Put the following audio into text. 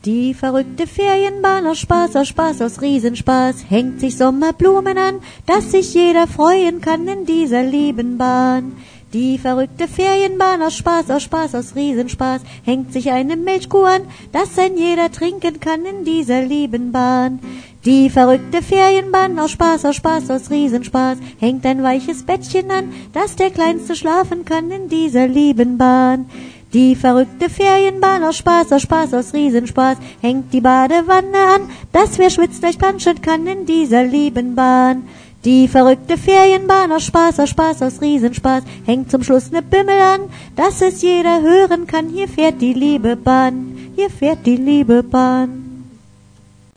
Die verrückte Ferienbahn aus Spaß, aus Riesenspaß, hängt sich Sommerblumen an, dass sich jeder freuen kann in dieser lieben Bahn. Die verrückte Ferienbahn aus Spaß, aus Riesenspaß, hängt sich eine Milchkuh an, dass ein jeder trinken kann in dieser lieben Bahn. Die verrückte Ferienbahn aus Spaß, aus Riesenspaß, hängt ein weiches Bettchen an, dass der Kleinste schlafen kann in dieser lieben Bahn. Die verrückte Ferienbahn aus Spaß, aus Riesenspaß, hängt die Badewanne an, dass wer schwitzt leicht planschen kann in dieser lieben Bahn. Die verrückte Ferienbahn aus Spaß, aus Riesenspaß, hängt zum Schluss ne Bimmel an, dass es jeder hören kann, hier fährt die liebe Bahn, hier fährt die liebe Bahn.